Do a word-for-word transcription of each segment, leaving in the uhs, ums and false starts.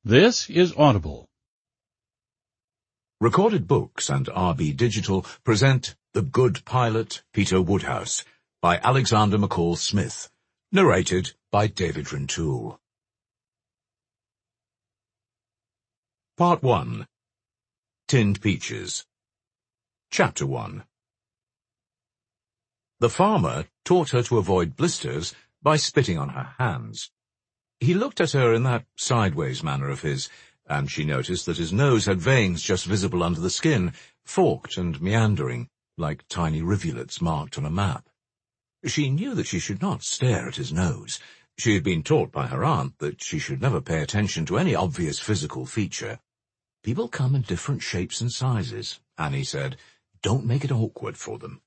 This is Audible. Recorded Books and R B Digital present The Good Pilot, Peter Woodhouse, by Alexander McCall Smith, narrated by David Rintoul. Part one. Tinned Peaches. Chapter one. The farmer taught her to avoid blisters by spitting on her hands. He looked at her in that sideways manner of his, and she noticed that his nose had veins just visible under the skin, forked and meandering, like tiny rivulets marked on a map. She knew that she should not stare at his nose. She had been taught by her aunt that she should never pay attention to any obvious physical feature. People come in different shapes and sizes, Annie said. Don't make it awkward for them.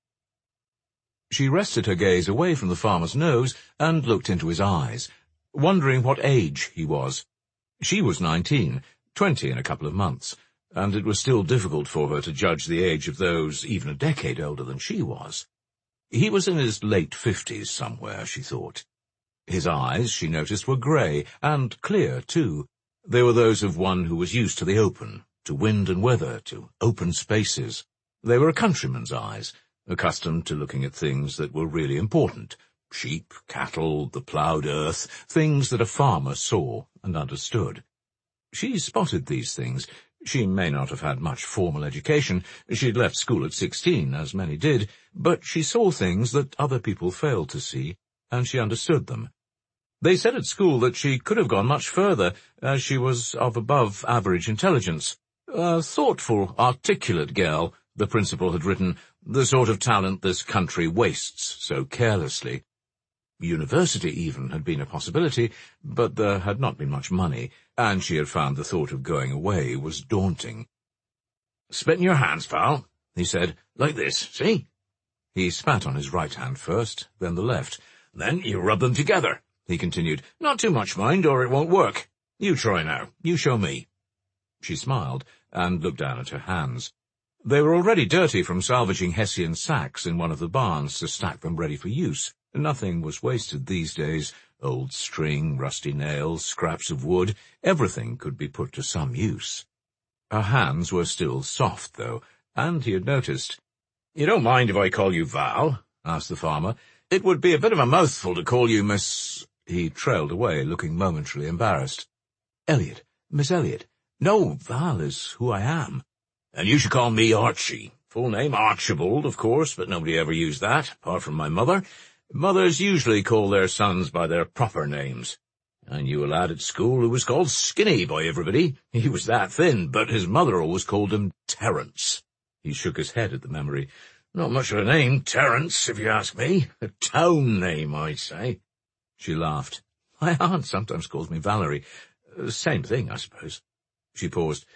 She rested her gaze away from the farmer's nose and looked into his eyes, wondering what age he was. She was nineteen, twenty in a couple of months, and it was still difficult for her to judge the age of those even a decade older than she was. He was in his late fifties somewhere, she thought. His eyes, she noticed, were grey, and clear, too. They were those of one who was used to the open, to wind and weather, to open spaces. They were a countryman's eyes, accustomed to looking at things that were really important. Sheep, cattle, the ploughed earth, things that a farmer saw and understood. She spotted these things. She may not have had much formal education. She had left school at sixteen, as many did, but she saw things that other people failed to see, and she understood them. They said at school that she could have gone much further, as she was of above-average intelligence. A thoughtful, articulate girl, the principal had written, the sort of talent this country wastes so carelessly. University, even, had been a possibility, but there had not been much money, and she had found the thought of going away was daunting. "Spit in your hands, Val," he said. "Like this, see?" He spat on his right hand first, then the left. "Then you rub them together," he continued. "Not too much, mind, or it won't work. You try now. You show me." She smiled, and looked down at her hands. They were already dirty from salvaging Hessian sacks in one of the barns to stack them ready for use. Nothing was wasted these days. Old string, rusty nails, scraps of wood, everything could be put to some use. Her hands were still soft, though, and he had noticed. "You don't mind if I call you Val?" asked the farmer. "It would be a bit of a mouthful to call you Miss—" He trailed away, looking momentarily embarrassed. "Elliot. Miss Elliot. No, Val is who I am." "And you should call me Archie. Full name Archibald, of course, but nobody ever used that, apart from my mother. Mothers usually call their sons by their proper names. I knew a lad at school who was called Skinny by everybody. He was that thin, but his mother always called him Terence." He shook his head at the memory. "Not much of a name, Terence, if you ask me. A town name, I'd say." She laughed. "My aunt sometimes calls me Valerie. Same thing, I suppose." She paused.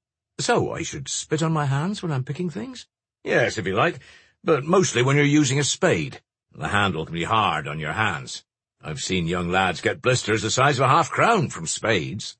"So I should spit on my hands when I'm picking things?" "Yes, if you like, but mostly when you're using a spade. The handle can be hard on your hands. I've seen young lads get blisters the size of a half-crown from spades."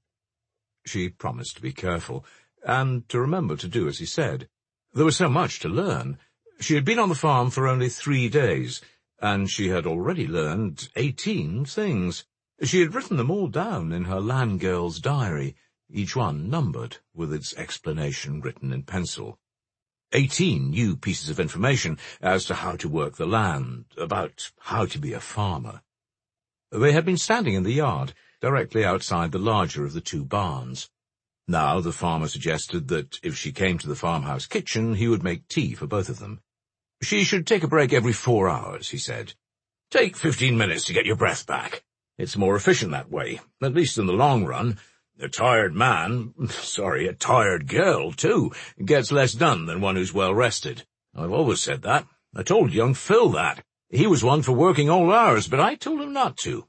She promised to be careful, and to remember to do as he said. There was so much to learn. She had been on the farm for only three days, and she had already learned eighteen things. She had written them all down in her land girl's diary, each one numbered, with its explanation written in pencil. Eighteen new pieces of information as to how to work the land, about how to be a farmer. They had been standing in the yard, directly outside the larger of the two barns. Now the farmer suggested that if she came to the farmhouse kitchen, he would make tea for both of them. She should take a break every four hours, he said. "Take fifteen minutes to get your breath back. It's more efficient that way, at least in the long run. A tired man, sorry, a tired girl, too, gets less done than one who's well rested. I've always said that. I told young Phil that. He was one for working all hours, but I told him not to."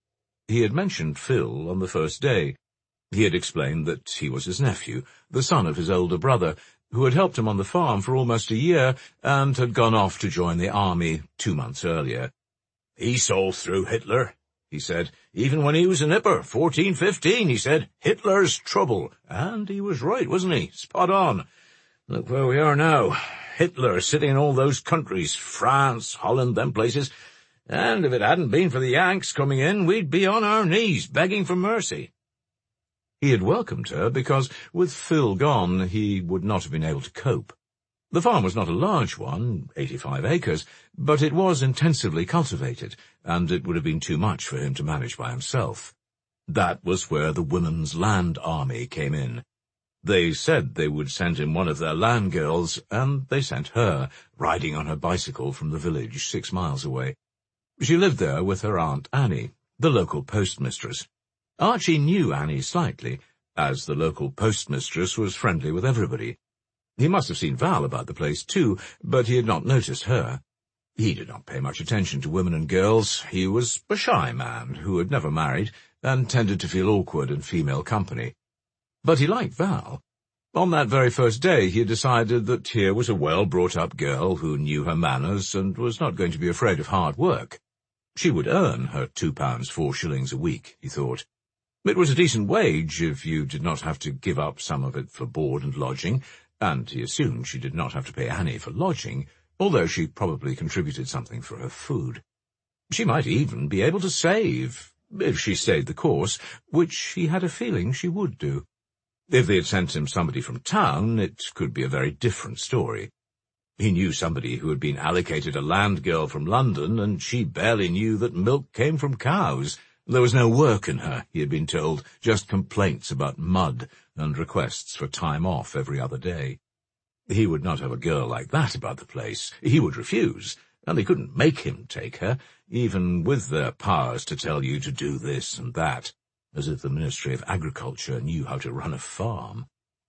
He had mentioned Phil on the first day. He had explained that he was his nephew, the son of his older brother, who had helped him on the farm for almost a year and had gone off to join the army two months earlier. "He saw through Hitler," he said. "Even when he was a nipper, fourteen, fifteen, he said, 'Hitler's trouble.' And he was right, wasn't he? Spot on. Look where we are now. Hitler sitting in all those countries, France, Holland, them places. And if it hadn't been for the Yanks coming in, we'd be on our knees begging for mercy." He had welcomed her because, with Phil gone, he would not have been able to cope. The farm was not a large one, eighty-five acres, but it was intensively cultivated, and it would have been too much for him to manage by himself. That was where the Women's Land Army came in. They said they would send him one of their land girls, and they sent her, riding on her bicycle from the village six miles away. She lived there with her Aunt Annie, the local postmistress. Archie knew Annie slightly, as the local postmistress was friendly with everybody. He must have seen Val about the place too, but he had not noticed her. He did not pay much attention to women and girls. He was a shy man who had never married, and tended to feel awkward in female company. But he liked Val. On that very first day he had decided that here was a well-brought-up girl who knew her manners and was not going to be afraid of hard work. She would earn her two pounds four shillings a week, he thought. It was a decent wage if you did not have to give up some of it for board and lodging, and he assumed she did not have to pay Annie for lodging, although she probably contributed something for her food. She might even be able to save, if she stayed the course, which he had a feeling she would do. If they had sent him somebody from town, it could be a very different story. He knew somebody who had been allocated a land girl from London, and she barely knew that milk came from cows. There was no work in her, he had been told, just complaints about mud and requests for time off every other day. He would not have a girl like that about the place. He would refuse, and they couldn't make him take her, even with their powers to tell you to do this and that, as if the Ministry of Agriculture knew how to run a farm.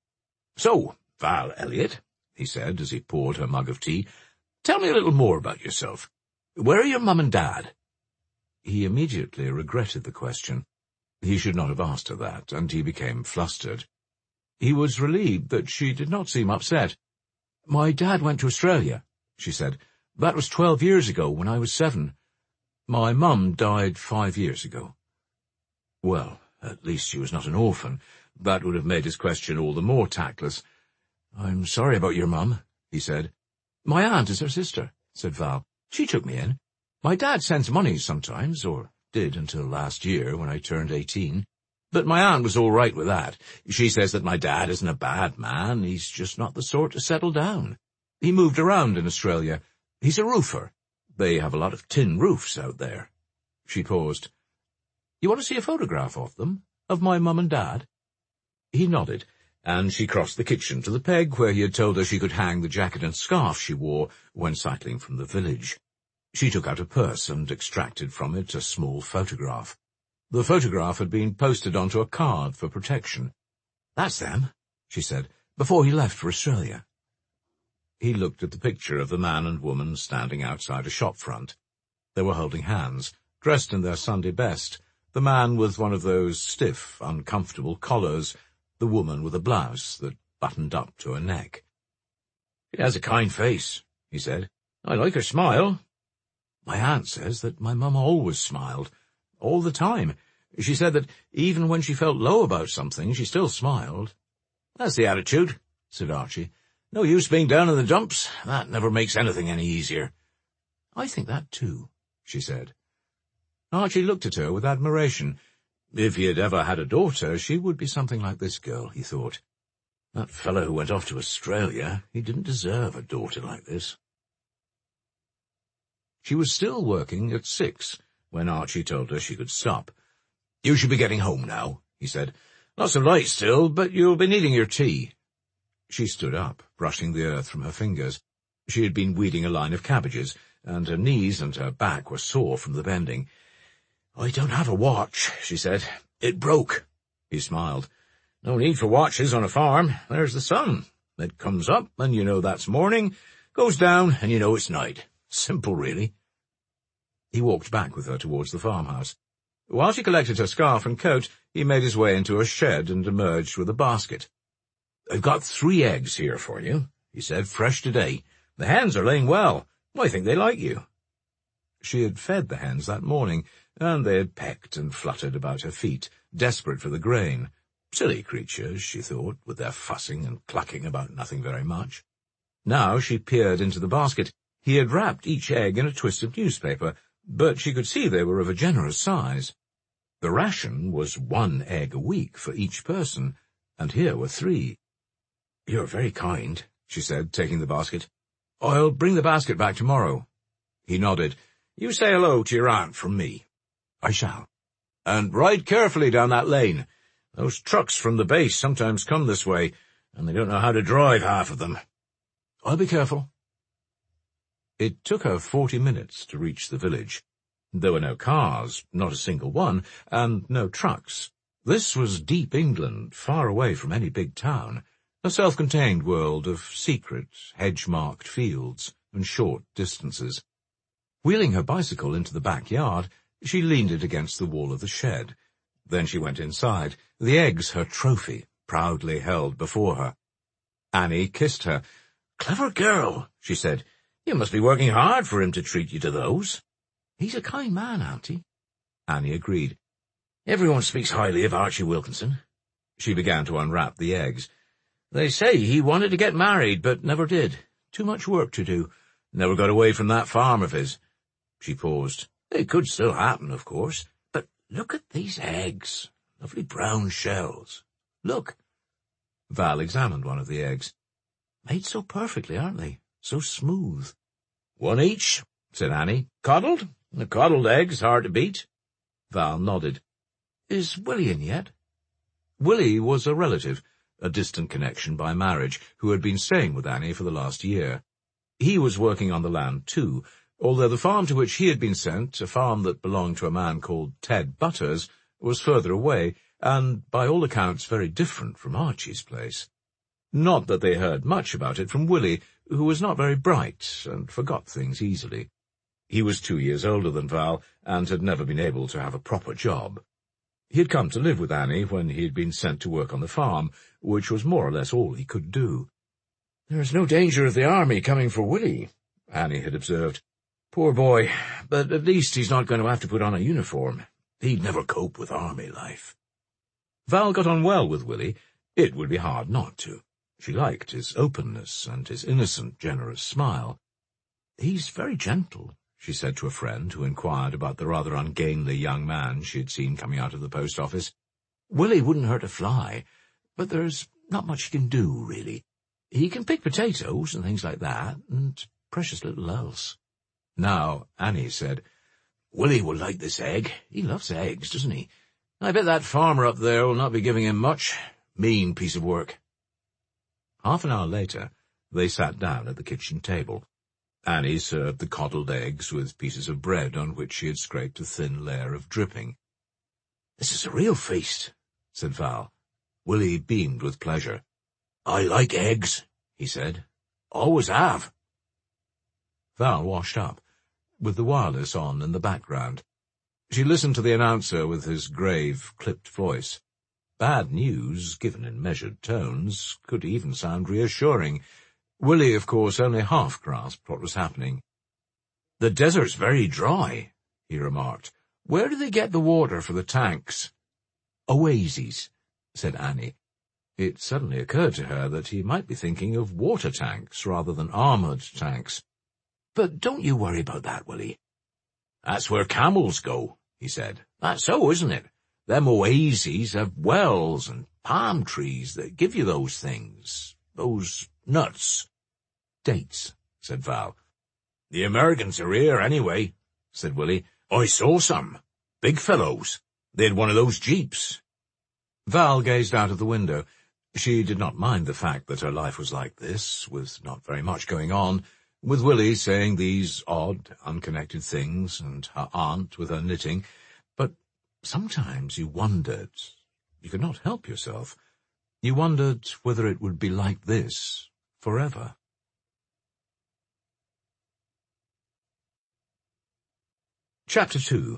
"So, Val Elliot," he said as he poured her mug of tea, "tell me a little more about yourself. Where are your mum and dad?" He immediately regretted the question. He should not have asked her that, and he became flustered. He was relieved that she did not seem upset. "My dad went to Australia," she said. "That was twelve years ago, when I was seven. My mum died five years ago." Well, at least she was not an orphan. That would have made his question all the more tactless. "I'm sorry about your mum," he said. "My aunt is her sister," said Val. "She took me in. My dad sends money sometimes, or did until last year when I turned eighteen. But my aunt was all right with that. She says that my dad isn't a bad man, he's just not the sort to settle down. He moved around in Australia. He's a roofer. They have a lot of tin roofs out there." She paused. "You want to see a photograph of them? Of my mum and dad?" He nodded, and she crossed the kitchen to the peg where he had told her she could hang the jacket and scarf she wore when cycling from the village. She took out a purse and extracted from it a small photograph. The photograph had been posted onto a card for protection. "That's them," she said, "before he left for Australia." He looked at the picture of the man and woman standing outside a shop front. They were holding hands, dressed in their Sunday best, the man with one of those stiff, uncomfortable collars, the woman with a blouse that buttoned up to her neck. "She has a kind face," he said. "I like her smile." "My aunt says that my mum always smiled, all the time. She said that even when she felt low about something, she still smiled." "That's the attitude," said Archie. "No use being down in the dumps. That never makes anything any easier." "I think that too," she said. Archie looked at her with admiration. If he had ever had a daughter, she would be something like this girl, he thought. That fellow who went off to Australia, he didn't deserve a daughter like this. She was still working at six when Archie told her she could stop. "You should be getting home now," he said. "Not so light still, but you'll be needing your tea." She stood up, brushing the earth from her fingers. She had been weeding a line of cabbages, and her knees and her back were sore from the bending. "I don't have a watch," she said. "It broke." He smiled. "No need for watches on a farm. There's the sun. It comes up, and you know that's morning. Goes down, and you know it's night. Simple, really." He walked back with her towards the farmhouse. While she collected her scarf and coat, he made his way into a shed and emerged with a basket. "I've got three eggs here for you," he said, "fresh today. The hens are laying well. I think they like you." She had fed the hens that morning, and they had pecked and fluttered about her feet, desperate for the grain. Silly creatures, she thought, with their fussing and clucking about nothing very much. Now she peered into the basket. He had wrapped each egg in a twist of newspaper, but she could see they were of a generous size. The ration was one egg a week for each person, and here were three. "You're very kind," she said, taking the basket. "I'll bring the basket back tomorrow." He nodded. "You say hello to your aunt from me." "I shall. And ride carefully down that lane. Those trucks from the base sometimes come this way, and they don't know how to drive, half of them." "I'll be careful." It took her forty minutes to reach the village. There were no cars, not a single one, and no trucks. This was deep England, far away from any big town, a self-contained world of secret, hedge-marked fields and short distances. Wheeling her bicycle into the backyard, she leaned it against the wall of the shed. Then she went inside, the eggs her trophy, proudly held before her. Annie kissed her. "Clever girl," she said. "You must be working hard for him to treat you to those." "He's a kind man, Auntie." Annie agreed. "Everyone speaks highly of Archie Wilkinson." She began to unwrap the eggs. "They say he wanted to get married, but never did. Too much work to do. Never got away from that farm of his." She paused. "It could still happen, of course. But look at these eggs. Lovely brown shells. Look." Val examined one of the eggs. "Made so perfectly, aren't they? So smooth." "One each," said Annie. "Coddled? The coddled egg's hard to beat." Val nodded. "Is Willie in yet?" Willie was a relative, a distant connection by marriage, who had been staying with Annie for the last year. He was working on the land too, although the farm to which he had been sent, a farm that belonged to a man called Ted Butters, was further away, and by all accounts very different from Archie's place. Not that they heard much about it from Willie, who was not very bright and forgot things easily. He was two years older than Val, and had never been able to have a proper job. He had come to live with Annie when he had been sent to work on the farm, which was more or less all he could do. "There's no danger of the army coming for Willie," Annie had observed. "Poor boy, but at least he's not going to have to put on a uniform. He'd never cope with army life." Val got on well with Willie. It would be hard not to. She liked his openness and his innocent, generous smile. "He's very gentle," she said to a friend who inquired about the rather ungainly young man she had seen coming out of the post office. "Willie wouldn't hurt a fly, but there's not much he can do, really. He can pick potatoes and things like that, and precious little else." Now Annie said, "Willie will like this egg. He loves eggs, doesn't he? I bet that farmer up there will not be giving him much. Mean piece of work." Half an hour later, they sat down at the kitchen table. Annie served the coddled eggs with pieces of bread on which she had scraped a thin layer of dripping. "This is a real feast," said Val. Willie beamed with pleasure. "I like eggs," he said. "Always have." Val washed up, with the wireless on in the background. She listened to the announcer with his grave, clipped voice. Bad news, given in measured tones, could even sound reassuring. Willie, of course, only half grasped what was happening. "The desert's very dry," he remarked. "Where do they get the water for the tanks?" "Oases," said Annie. It suddenly occurred to her that he might be thinking of water tanks rather than armoured tanks. "But don't you worry about that, Willie." "That's where camels go," he said. "That's so, isn't it? Them oases have wells and palm trees that give you those things, those nuts." "Dates," said Val. "The Americans are here, anyway," said Willie. "I saw some. Big fellows. They had one of those jeeps." Val gazed out of the window. She did not mind the fact that her life was like this, with not very much going on, with Willie saying these odd, unconnected things, and her aunt with her knitting, but sometimes you wondered, you could not help yourself, you wondered whether it would be like this forever. Chapter two.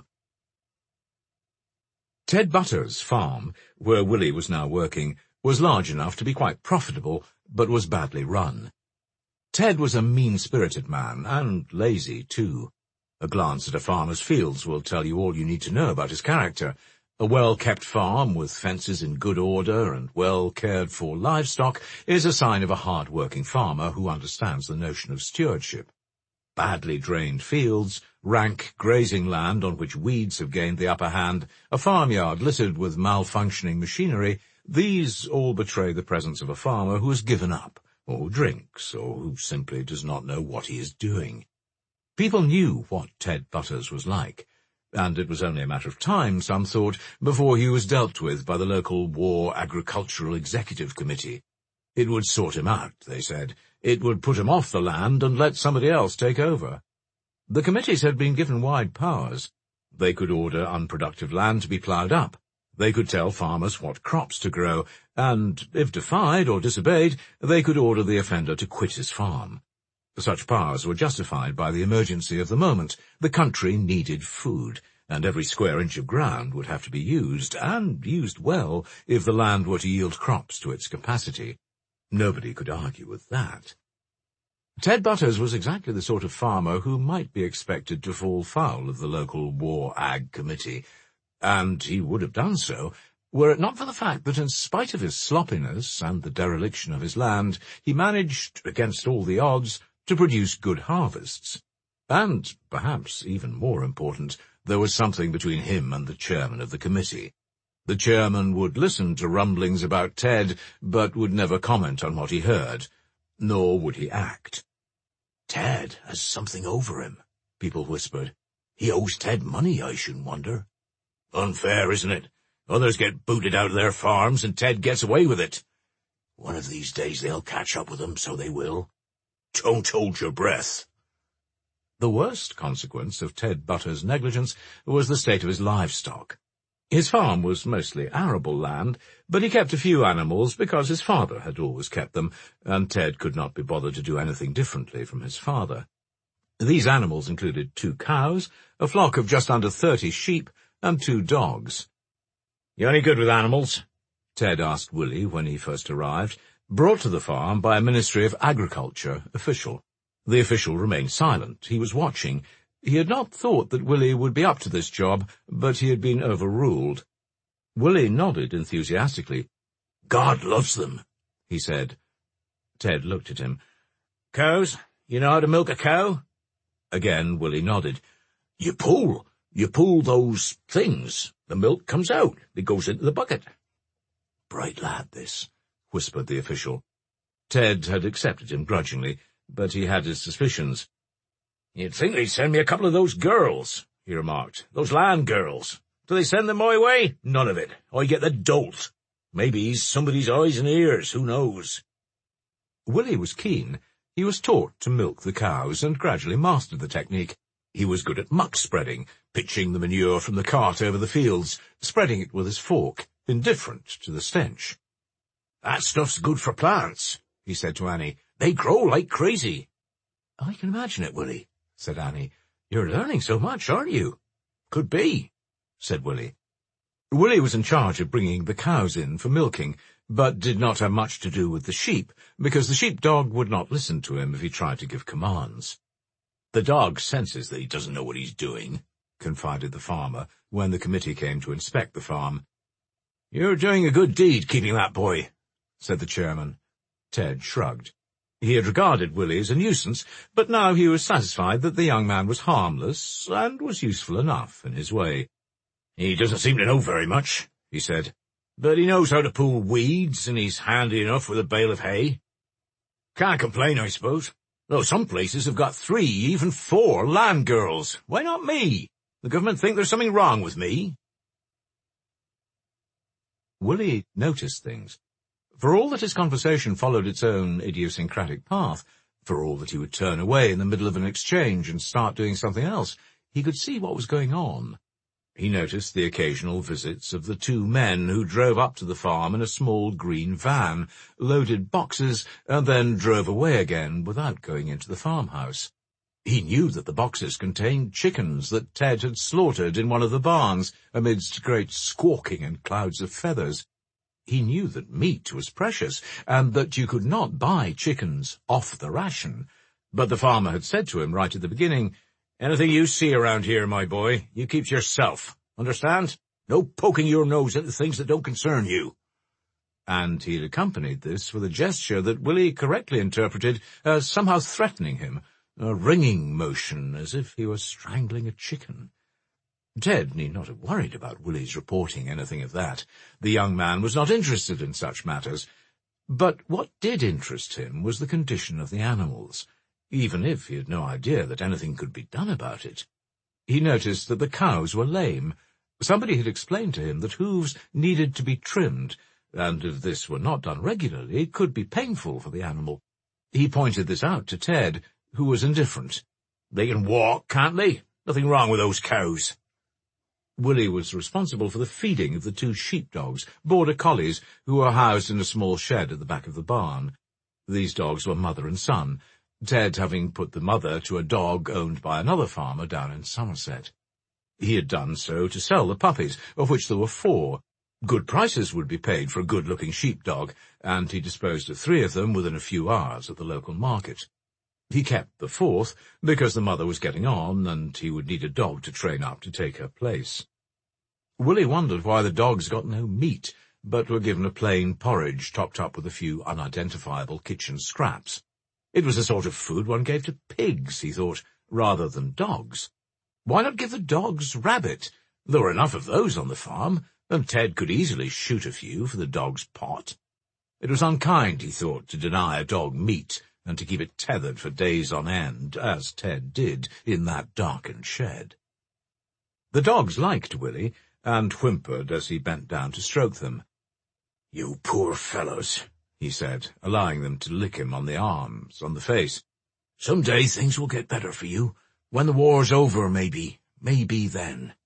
Ted Butters' farm, where Willie was now working, was large enough to be quite profitable, but was badly run. Ted was a mean-spirited man, and lazy, too. A glance at a farmer's fields will tell you all you need to know about his character. A well-kept farm with fences in good order and well-cared-for livestock is a sign of a hard-working farmer who understands the notion of stewardship. badly drained fields, rank grazing land on which weeds have gained the upper hand, a farmyard littered with malfunctioning machinery, these all betray the presence of a farmer who has given up, or who drinks, or who simply does not know what he is doing. People knew what Ted Butters was like, and it was only a matter of time, some thought, before he was dealt with by the local War Agricultural Executive Committee. It would sort him out, they said. It would put him off the land and let somebody else take over. The committees had been given wide powers. They could order unproductive land to be ploughed up. They could tell farmers what crops to grow, and, if defied or disobeyed, they could order the offender to quit his farm. Such powers were justified by the emergency of the moment. The country needed food, and every square inch of ground would have to be used, and used well, if the land were to yield crops to its capacity. Nobody could argue with that. Ted Butters was exactly the sort of farmer who might be expected to fall foul of the local War Ag Committee, and he would have done so, were it not for the fact that in spite of his sloppiness and the dereliction of his land, he managed, against all the odds, to produce good harvests. And, perhaps even more important, there was something between him and the chairman of the committee. The chairman would listen to rumblings about Ted, but would never comment on what he heard, nor would he act. "Ted has something over him," people whispered. "He owes Ted money, I shouldn't wonder." "Unfair, isn't it? Others get booted out of their farms, and Ted gets away with it." "One of these days they'll catch up with him, so they will." "Don't hold your breath." The worst consequence of Ted Butters' negligence was the state of his livestock. His farm was mostly arable land, but he kept a few animals because his father had always kept them, and Ted could not be bothered to do anything differently from his father. These animals included two cows, a flock of just under thirty sheep, and two dogs. "You any good with animals?" Ted asked Willie when he first arrived, brought to the farm by a Ministry of Agriculture official. The official remained silent. He was watching. He had not thought that Willie would be up to this job, but he had been overruled. Willie nodded enthusiastically. "God loves them," he said. Ted looked at him. "Cows? You know how to milk a cow?" Again Willie nodded. "You pull. You pull those things. The milk comes out. It goes into the bucket." "Bright lad, this," whispered the official. Ted had accepted him grudgingly, but he had his suspicions. "You'd think they'd send me a couple of those girls," he remarked. "Those land girls. Do they send them my way? None of it. I get the dolt. Maybe he's somebody's eyes and ears, who knows?" Willie was keen. He was taught to milk the cows and gradually mastered the technique. He was good at muck spreading, pitching the manure from the cart over the fields, spreading it with his fork, indifferent to the stench. "That stuff's good for plants," he said to Annie. "They grow like crazy." "I can imagine it, Willie," said Annie. "You're learning so much, aren't you?" "Could be," said Willie. Willie was in charge of bringing the cows in for milking, but did not have much to do with the sheep, because the sheepdog would not listen to him if he tried to give commands. "The dog senses that he doesn't know what he's doing," confided the farmer, when the committee came to inspect the farm. "You're doing a good deed keeping that boy," said the chairman. Ted shrugged. He had regarded Willie as a nuisance, but now he was satisfied that the young man was harmless and was useful enough in his way. "He doesn't seem to know very much," he said, "but he knows how to pull weeds, and he's handy enough with a bale of hay. Can't complain, I suppose. Though some places have got three, even four land girls. Why not me? The government think there's something wrong with me." Willie noticed things. For all that his conversation followed its own idiosyncratic path, for all that he would turn away in the middle of an exchange and start doing something else, he could see what was going on. He noticed the occasional visits of the two men who drove up to the farm in a small green van, loaded boxes, and then drove away again without going into the farmhouse. He knew that the boxes contained chickens that Ted had slaughtered in one of the barns, amidst great squawking and clouds of feathers. He knew that meat was precious, and that you could not buy chickens off the ration. But the farmer had said to him right at the beginning, "Anything you see around here, my boy, you keep to yourself. Understand? No poking your nose into things that don't concern you." And he had accompanied this with a gesture that Willie correctly interpreted as somehow threatening him, a ringing motion as if he were strangling a chicken. Ted need not have worried about Willie's reporting anything of that. The young man was not interested in such matters. But what did interest him was the condition of the animals, even if he had no idea that anything could be done about it. He noticed that the cows were lame. Somebody had explained to him that hooves needed to be trimmed, and if this were not done regularly, it could be painful for the animal. He pointed this out to Ted, who was indifferent. "They can walk, can't they? Nothing wrong with those cows." Willie was responsible for the feeding of the two sheepdogs, border collies, who were housed in a small shed at the back of the barn. These dogs were mother and son, Ted having put the mother to a dog owned by another farmer down in Somerset. He had done so to sell the puppies, of which there were four. Good prices would be paid for a good-looking sheepdog, and he disposed of three of them within a few hours at the local market. He kept the fourth, because the mother was getting on, and he would need a dog to train up to take her place. Willie wondered why the dogs got no meat, but were given a plain porridge topped up with a few unidentifiable kitchen scraps. It was the sort of food one gave to pigs, he thought, rather than dogs. Why not give the dogs rabbit? There were enough of those on the farm, and Ted could easily shoot a few for the dog's pot. It was unkind, he thought, to deny a dog meat, and to keep it tethered for days on end, as Ted did in that darkened shed. The dogs liked Willie, and whimpered as he bent down to stroke them. "You poor fellows," he said, allowing them to lick him on the arms, on the face. "Some day things will get better for you. When the war's over, maybe. Maybe then."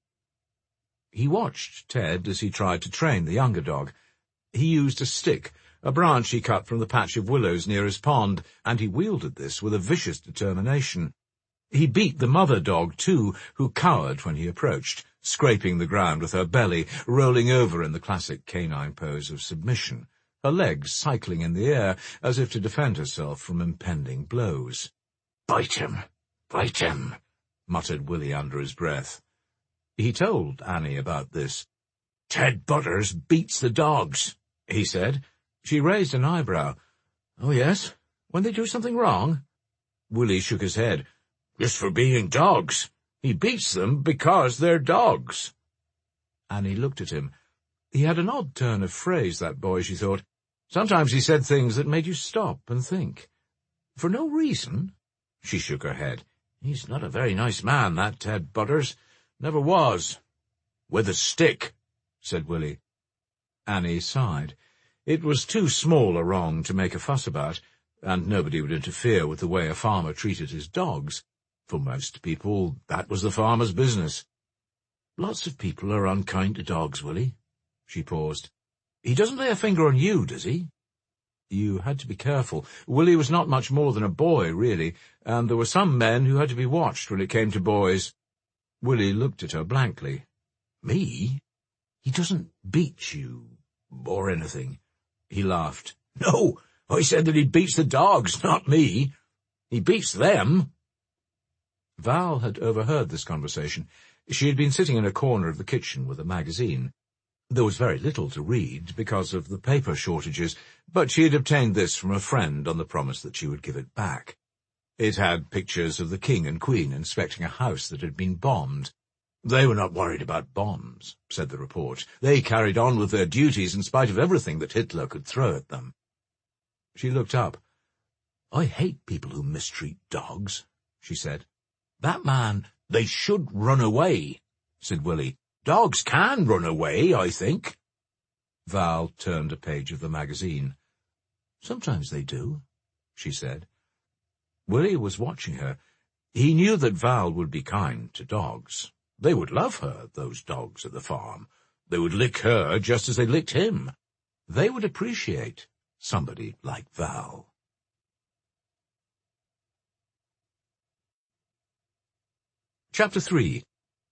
He watched Ted as he tried to train the younger dog. He used a stick, a branch he cut from the patch of willows near his pond, and he wielded this with a vicious determination. He beat the mother dog, too, who cowered when he approached, scraping the ground with her belly, rolling over in the classic canine pose of submission, her legs cycling in the air as if to defend herself from impending blows. "Bite him! Bite him!" muttered Willie under his breath. He told Annie about this. "Ted Butters beats the dogs," he said. She raised an eyebrow. "Oh, yes? When they do something wrong?" Willie shook his head. "Just for being dogs. He beats them because they're dogs." Annie looked at him. He had an odd turn of phrase, that boy, she thought. Sometimes he said things that made you stop and think. "For no reason?" She shook her head. "He's not a very nice man, that Ted Butters. Never was." "With a stick," said Willie. Annie sighed. It was too small a wrong to make a fuss about, and nobody would interfere with the way a farmer treated his dogs. For most people, that was the farmer's business. "Lots of people are unkind to dogs, Willie." She paused. "He doesn't lay a finger on you, does he?" You had to be careful. Willie was not much more than a boy, really, and there were some men who had to be watched when it came to boys. Willie looked at her blankly. "Me? He doesn't beat you, or anything." He laughed. "No, I said that he beats the dogs, not me. He beats them." Val had overheard this conversation. She had been sitting in a corner of the kitchen with a magazine. There was very little to read because of the paper shortages, but she had obtained this from a friend on the promise that she would give it back. It had pictures of the king and queen inspecting a house that had been bombed. "They were not worried about bombs," said the report. "They carried on with their duties in spite of everything that Hitler could throw at them." She looked up. "I hate people who mistreat dogs," she said. "That man, they should run away," said Willie. "Dogs can run away, I think." Val turned a page of the magazine. "Sometimes they do," she said. Willie was watching her. He knew that Val would be kind to dogs. They would love her, those dogs at the farm. They would lick her just as they licked him. They would appreciate somebody like Val. Chapter three.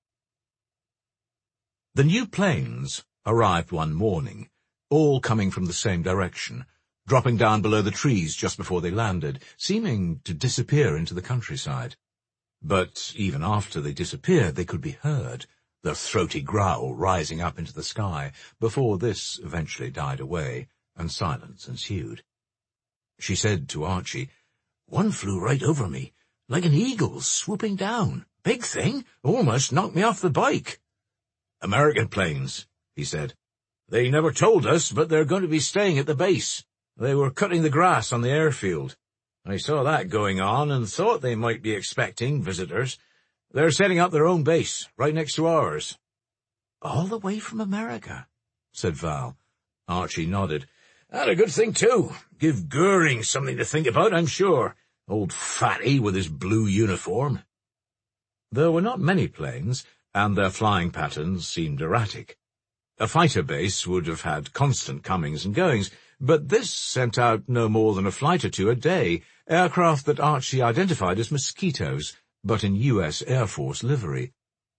The new planes arrived one morning, all coming from the same direction, dropping down below the trees just before they landed, seeming to disappear into the countryside. But even after they disappeared, they could be heard, their throaty growl rising up into the sky, before this eventually died away, and silence ensued. She said to Archie, "One flew right over me, like an eagle swooping down. Big thing, almost knocked me off the bike. American planes, he said. They never told us, but they're going to be staying at the base. They were cutting the grass on the airfield. I saw that going on and thought they might be expecting visitors. They're setting up their own base, right next to ours. All the way from America, said Val. Archie nodded. And a good thing, too. Give Goering something to think about, I'm sure. Old fatty with his blue uniform. There were not many planes, and their flying patterns seemed erratic. A fighter base would have had constant comings and goings, but this sent out no more than a flight or two a day, aircraft that Archie identified as Mosquitoes, but in U S Air Force livery.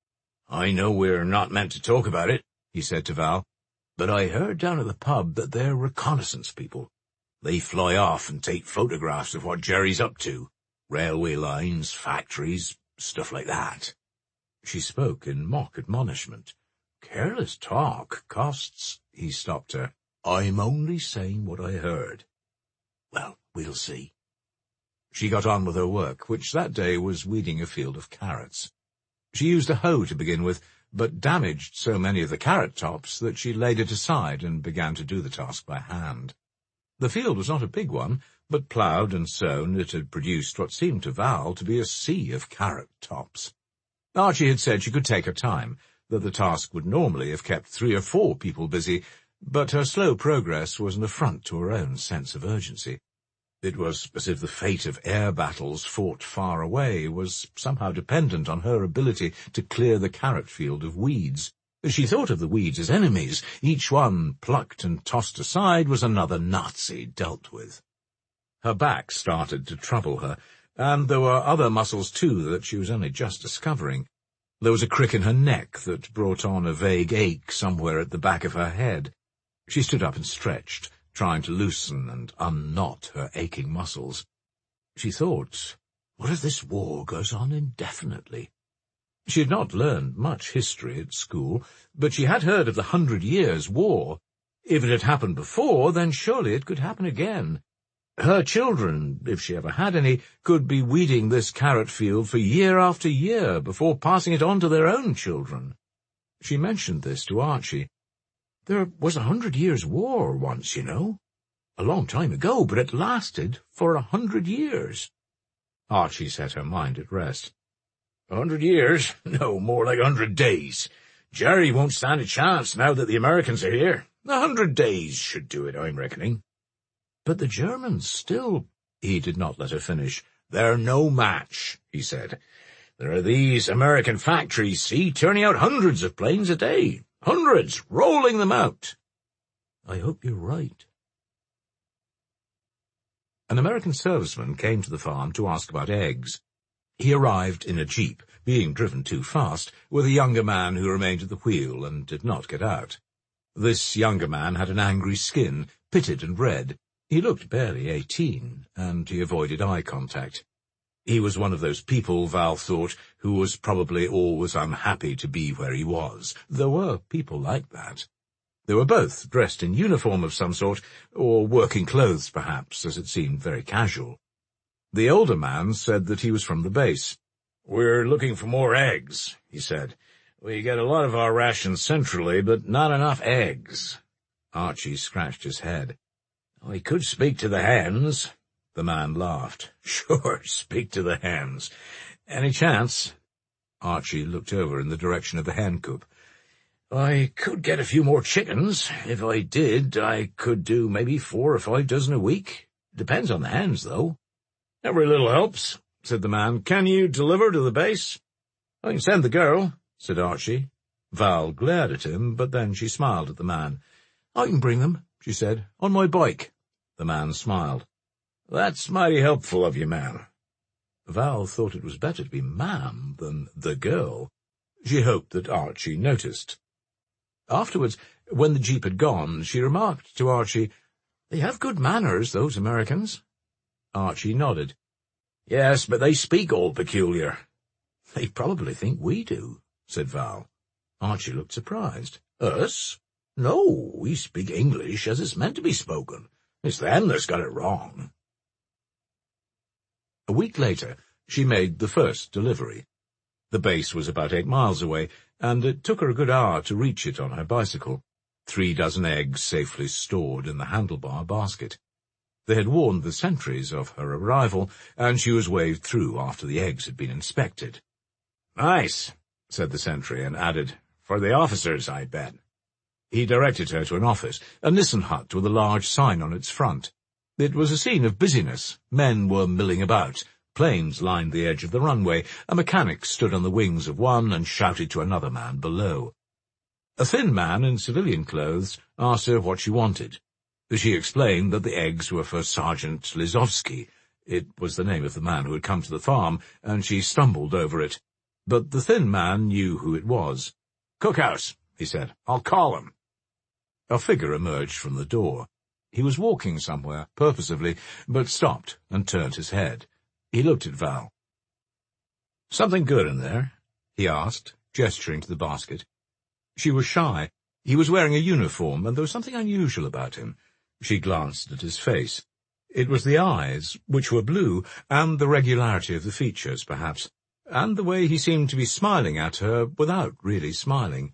I know we're not meant to talk about it, he said to Val, but I heard down at the pub that they're reconnaissance people. They fly off and take photographs of what Jerry's up to. Railway lines, factories, stuff like that. She spoke in mock admonishment. Careless talk costs, he stopped her. I'm only saying what I heard. Well, we'll see. She got on with her work, which that day was weeding a field of carrots. She used a hoe to begin with, but damaged so many of the carrot tops that she laid it aside and began to do the task by hand. The field was not a big one, but ploughed and sown it had produced what seemed to Val to be a sea of carrot tops. Archie had said she could take her time, that the task would normally have kept three or four people busy, but her slow progress was an affront to her own sense of urgency. It was as if the fate of air battles fought far away was somehow dependent on her ability to clear the carrot field of weeds. She thought of the weeds as enemies. Each one, plucked and tossed aside, was another Nazi dealt with. Her back started to trouble her, and there were other muscles too that she was only just discovering. There was a crick in her neck that brought on a vague ache somewhere at the back of her head. She stood up and stretched, trying to loosen and unknot her aching muscles. She thought, what if this war goes on indefinitely? She had not learned much history at school, but she had heard of the Hundred Years' War. If it had happened before, then surely it could happen again. Her children, if she ever had any, could be weeding this carrot field for year after year before passing it on to their own children. She mentioned this to Archie. There was a Hundred Years' War once, you know. A long time ago, but it lasted for a hundred years. Archie set her mind at rest. A hundred years? No, more like a hundred days. Jerry won't stand a chance now that the Americans are here. A hundred days should do it, I'm reckoning. But the Germans still— He did not let her finish. They're no match, he said. There are these American factories, see, turning out hundreds of planes a day. Hundreds, rolling them out. I hope you're right. An American serviceman came to the farm to ask about eggs. He arrived in a jeep, being driven too fast, with a younger man who remained at the wheel and did not get out. This younger man had an angry skin, pitted and red. He looked barely eighteen, and he avoided eye contact. He was one of those people, Val thought, who was probably always unhappy to be where he was. There were people like that. They were both dressed in uniform of some sort, or working clothes perhaps, as it seemed very casual. The older man said that he was from the base. We're looking for more eggs, he said. We get a lot of our rations centrally, but not enough eggs. Archie scratched his head. I could speak to the hens. The man laughed. Sure, speak to the hens. Any chance? Archie looked over in the direction of the hen coop. I could get a few more chickens. If I did, I could do maybe four or five dozen a week. Depends on the hens, though. Every little helps, said the man. Can you deliver to the base? I can send the girl, said Archie. Val glared at him, but then she smiled at the man. I can bring them, she said, on my bike. The man smiled. That's mighty helpful of you, ma'am. Val thought it was better to be ma'am than the girl. She hoped that Archie noticed. Afterwards, when the jeep had gone, she remarked to Archie, They have good manners, those Americans. Archie nodded. Yes, but they speak all peculiar. They probably think we do, said Val. Archie looked surprised. Us? No, we speak English as it's meant to be spoken. It's them that's got it wrong. A week later, She made the first delivery. The base was about eight miles away, and it took her a good hour to reach it on her bicycle, three dozen eggs safely stored in the handlebar basket. They had warned the sentries of her arrival, and she was waved through after the eggs had been inspected. "Nice," said the sentry, and added, "For the officers, I bet." He directed her to an office, a Nissen hut with a large sign on its front. It was a scene of busyness. Men were milling about. Planes lined the edge of the runway. A mechanic stood on the wings of one and shouted to another man below. A thin man in civilian clothes asked her what she wanted. She explained that the eggs were for Sergeant Lizovsky. It was the name of the man who had come to the farm, and she stumbled over it. But the thin man knew who it was. "Cookhouse," he said. "I'll call him." A figure emerged from the door. He was walking somewhere, purposively, but stopped and turned his head. He looked at Val. "Something good in there?" he asked, gesturing to the basket. She was shy. He was wearing a uniform, and there was something unusual about him. She glanced at his face. It was the eyes, which were blue, and the regularity of the features, perhaps, and the way he seemed to be smiling at her without really smiling.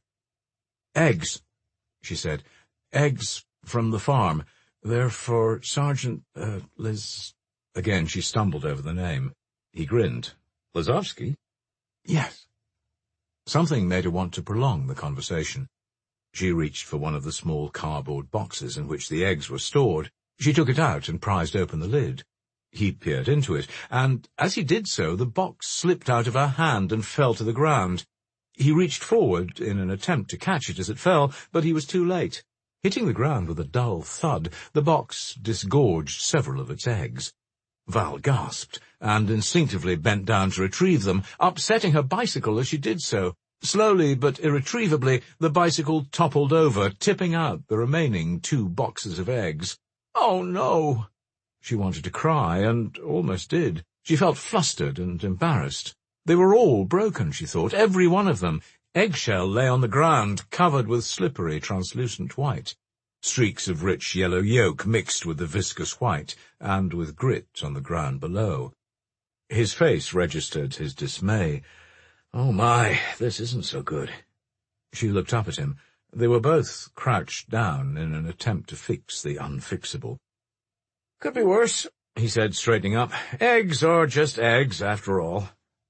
"Eggs," she said. "Eggs from the farm. They're for Sergeant, uh, Liz—" Again she stumbled over the name. He grinned. "Lizovsky?" "Yes." Something made her want to prolong the conversation. She reached for one of the small cardboard boxes in which the eggs were stored. She took it out and prized open the lid. He peered into it, and as he did so, the box slipped out of her hand and fell to the ground. He reached forward in an attempt to catch it as it fell, but he was too late. Hitting the ground with a dull thud, the box disgorged several of its eggs. Val gasped, and instinctively bent down to retrieve them, upsetting her bicycle as she did so. Slowly but irretrievably, the bicycle toppled over, tipping out the remaining two boxes of eggs. "Oh, no!" She wanted to cry, and almost did. She felt flustered and embarrassed. They were all broken, she thought, every one of them. Eggshell lay on the ground, covered with slippery, translucent white. Streaks of rich yellow yolk mixed with the viscous white, and with grit on the ground below. His face registered his dismay. "Oh, my, this isn't so good." She looked up at him. They were both crouched down in an attempt to fix the unfixable. "Could be worse," he said, straightening up. "Eggs are just eggs, after all."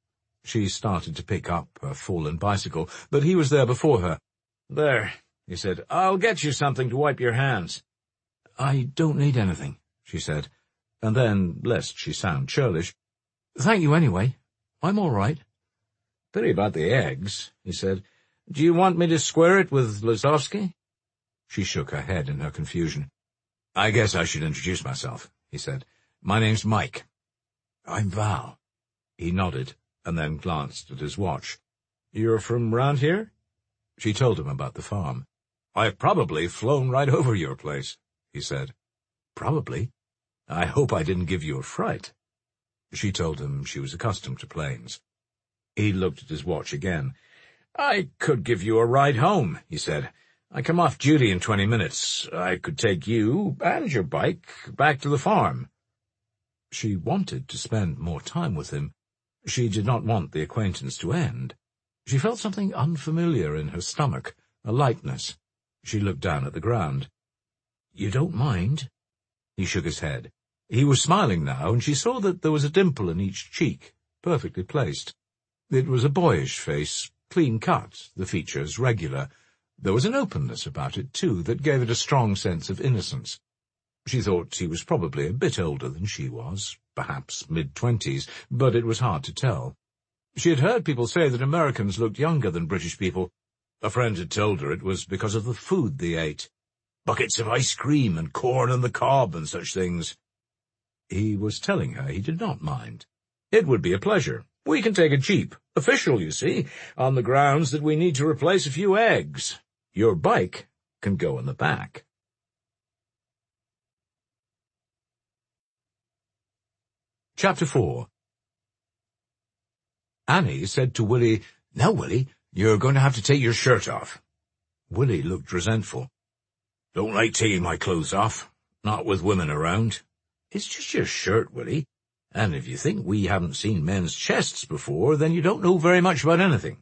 She started to pick up her fallen bicycle, but he was there before her. "There," he said. "I'll get you something to wipe your hands." "I don't need anything," she said, and then, lest she sound churlish, "Thank you anyway. I'm all right." "Pity about the eggs," he said. "Do you want me to square it with Lizovsky?" She shook her head in her confusion. "I guess I should introduce myself," he said. "My name's Mike." "I'm Val." He nodded, and then glanced at his watch. "You're from round here?" She told him about the farm. "I've probably flown right over your place," he said. "Probably. I hope I didn't give you a fright." She told him she was accustomed to planes. He looked at his watch again. "I could give you a ride home," he said. "I come off duty in twenty minutes. I could take you and your bike back to the farm." She wanted to spend more time with him. She did not want the acquaintance to end. She felt something unfamiliar in her stomach, a lightness. She looked down at the ground. "You don't mind?" He shook his head. He was smiling now, and she saw that there was a dimple in each cheek, perfectly placed. It was a boyish face, clean cut, the features regular. There was an openness about it, too, that gave it a strong sense of innocence. She thought he was probably a bit older than she was, perhaps mid-twenties, but it was hard to tell. She had heard people say that Americans looked younger than British people. A friend had told her it was because of the food they ate. Buckets of ice cream and corn on the cob and such things. He was telling her he did not mind. "It would be a pleasure. We can take a jeep, official, you see, on the grounds that we need to replace a few eggs. Your bike can go in the back." Chapter four. Annie said to Willie, "Now, Willie, you're going to have to take your shirt off." Willie looked resentful. "Don't like taking my clothes off, not with women around." "It's just your shirt, Willie. And if you think we haven't seen men's chests before, then you don't know very much about anything."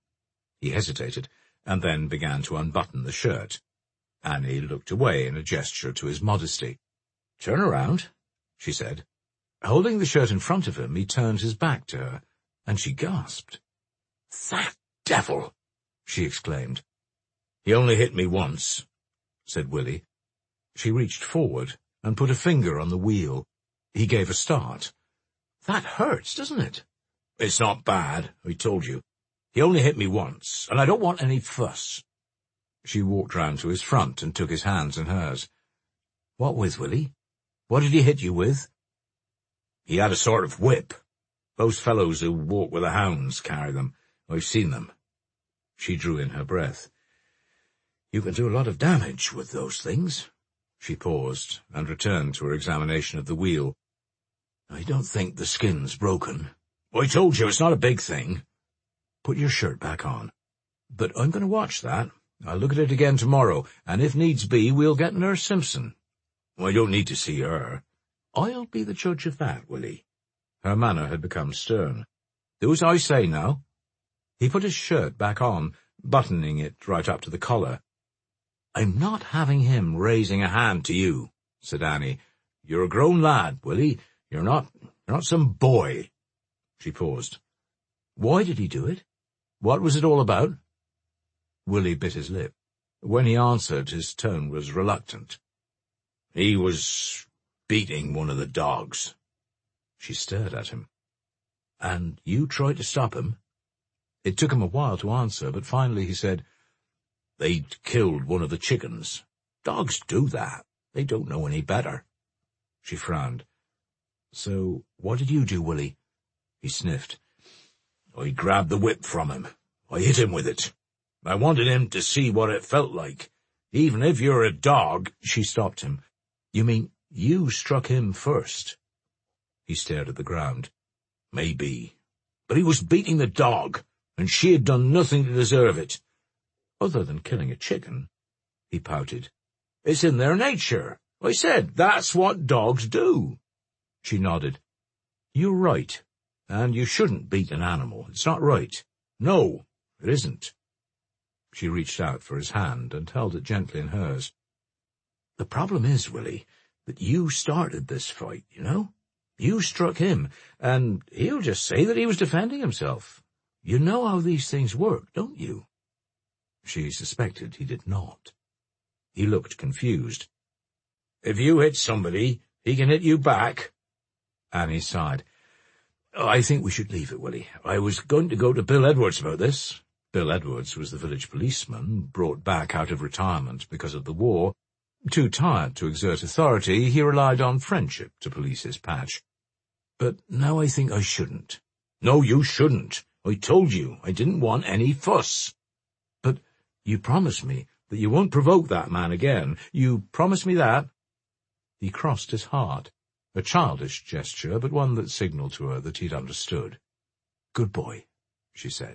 He hesitated, and then began to unbutton the shirt. Annie looked away in a gesture to his modesty. "Turn around," she said. Holding the shirt in front of him, he turned his back to her, and she gasped. "That devil!" she exclaimed. "He only hit me once," said Willie. She reached forward and put a finger on the wheel. He gave a start. "That hurts, doesn't it?" "It's not bad, I told you. He only hit me once, and I don't want any fuss." She walked round to his front and took his hands in hers. "What with, Willie? What did he hit you with?" "He had a sort of whip. Those fellows who walk with the hounds carry them. I've seen them." She drew in her breath. "You can do a lot of damage with those things." She paused and returned to her examination of the wheel. "I don't think the skin's broken." "I told you it's not a big thing." "Put your shirt back on." "But I'm going to watch that. I'll look at it again tomorrow, and if needs be, we'll get Nurse Simpson." "I don't need to see her." "I'll be the judge of that, Willie." Her manner had become stern. "Do as I say now." He put his shirt back on, buttoning it right up to the collar. "I'm not having him raising a hand to you," said Annie. "You're a grown lad, Willie. You're not, you're not some boy." She paused. "Why did he do it? What was it all about?" Willie bit his lip. When he answered, his tone was reluctant. "He was beating one of the dogs." She stared at him. "And you tried to stop him?" It took him a while to answer, but finally he said, "They'd killed one of the chickens. Dogs do that. They don't know any better." She frowned. "So what did you do, Willie?" He sniffed. "I grabbed the whip from him. I hit him with it. I wanted him to see what it felt like. Even if you're a dog—" She stopped him. "You mean you struck him first?" He stared at the ground. "Maybe. But he was beating the dog, and she had done nothing to deserve it. Other than killing a chicken." He pouted. "It's in their nature. I said, that's what dogs do." She nodded. "You're right. And you shouldn't beat an animal. It's not right. No, it isn't." She reached out for his hand and held it gently in hers. "The problem is, Willie, that you started this fight, you know? You struck him, and he'll just say that he was defending himself. You know how these things work, don't you?" She suspected he did not. He looked confused. "If you hit somebody, he can hit you back." Annie sighed. "I think we should leave it, Willie. I was going to go to Bill Edwards about this." Bill Edwards was the village policeman, brought back out of retirement because of the war. Too tired to exert authority, he relied on friendship to police his patch. "But now I think I shouldn't." "No, you shouldn't. I told you I didn't want any fuss." "But you promised me that you won't provoke that man again. You promised me that?" He crossed his heart, a childish gesture, but one that signalled to her that he'd understood. "Good boy," she said.